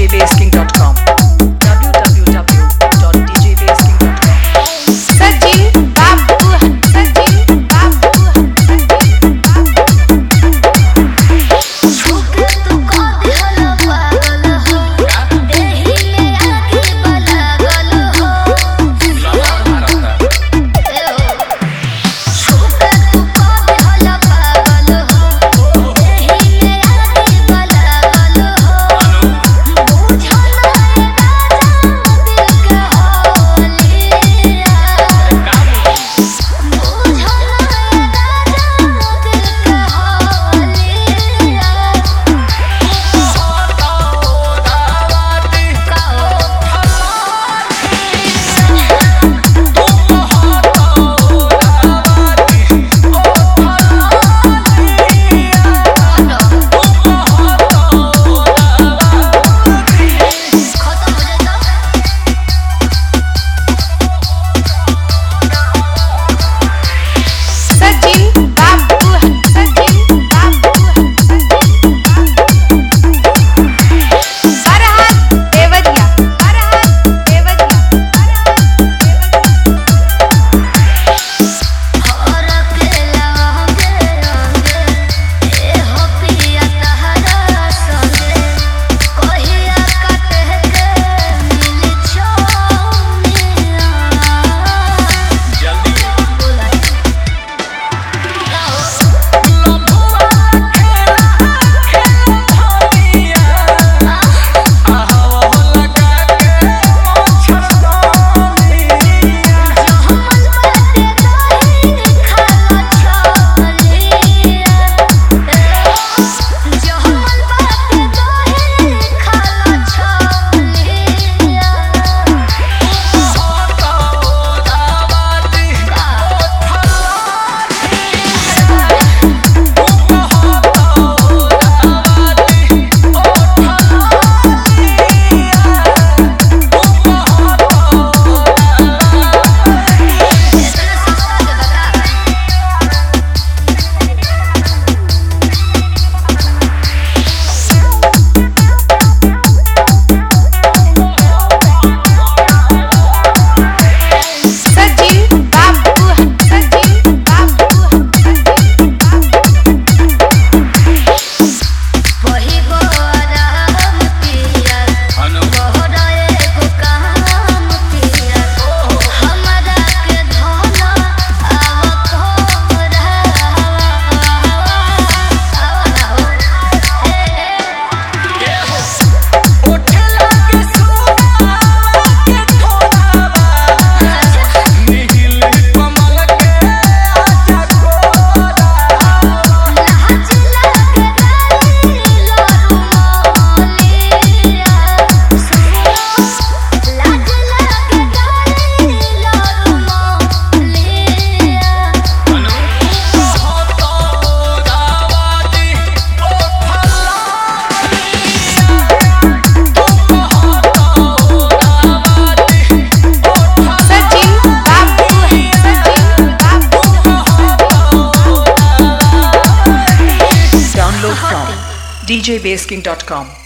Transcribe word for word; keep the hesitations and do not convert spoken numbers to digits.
j bass king dot com w w w dot d j bass king dot com Sachin बाबू सचिन बाबू सचिन झुके तू को दिल पागल हो देही में आके बलागल हो झुके तू को दिल पागल हो देही में आके बलागल हो बुझना है राजा दिल के होलिया सचिन बाबू सचिन बाबू फरहाद देवरिया फरहाद देवरिया और अकेला होंगे होंगे ए हो पिया तहरा संगे कहिया काटे के मिल छोनिया जल्दी बोला सचिन बाबू सचिन बाबू वही गो आराम पिया बहरा एगो काम पिया हमरा के धोना आव तोरा लाज लागे गाली लोरू मोलिया लाज लागे गाली लोरू मोलिया सचिन बाबू सचिन बाबू download from d j bass king dot com